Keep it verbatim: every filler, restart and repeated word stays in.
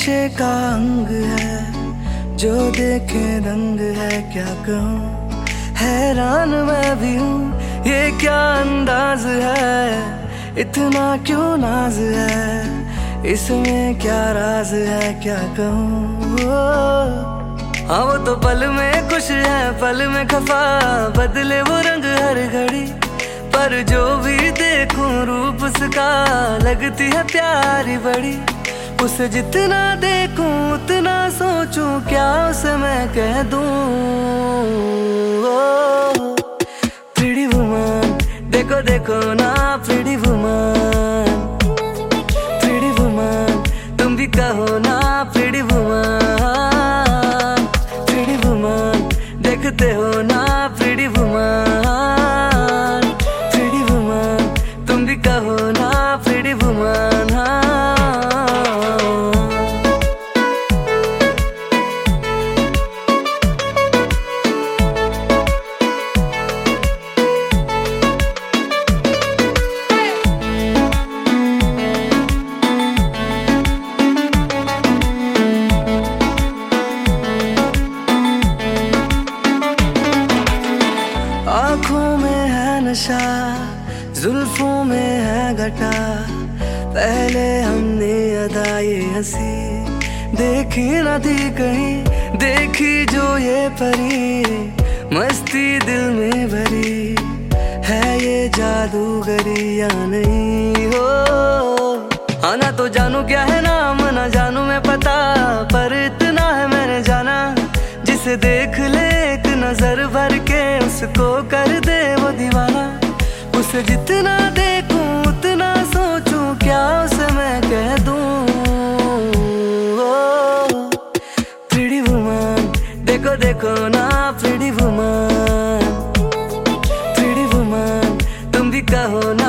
नशे का अंग है, जो देखे दंग है, क्या कहूँ हैरान मैं भी हूँ, ये क्या अंदाज है, इतना क्यों नाज है, इसमें क्या राज है, क्या कहूँ। हाँ वो तो पल में खुश है, पल में खफा, बदले वो रंग हर घड़ी, पर जो भी देखूं रूप उसका लगती है प्यारी बड़ी। उसे जितना देखूं उतना सोचूं, क्या उसे मैं कह दूं। प्रिटी वुमन, देखो देखो ना प्रिटी वुमन, प्रिटी वुमन, तुम भी कहो ना प्रिटी वुमन, प्रिटी वुमन, देखते हो ना प्रिटी वुमन, प्रिटी वुमन, तुम भी कहो ना प्रिटी वुमन। आँखों में है नशा, जुल्फों में है घटा, पहले हमने अदा ये हंसी देखी न थी कहीं, देखी जो ये परी, मस्ती दिल में भरी, है ये जादूगरी या नहीं हो। आना तो जानू क्या है नाम, ना जानू मैं पता, पर इतना है मैंने जाना, जिसे देख ले एक नजर भर के उसको कर दे वो दीवाना। उसे जितना देखूं उतना सोचूं, क्या उसे मैं कह दूं। प्रिटी वुमन, देखो देखो ना प्रिटी वुमन, प्रिटी वुमन, तुम भी कहो ना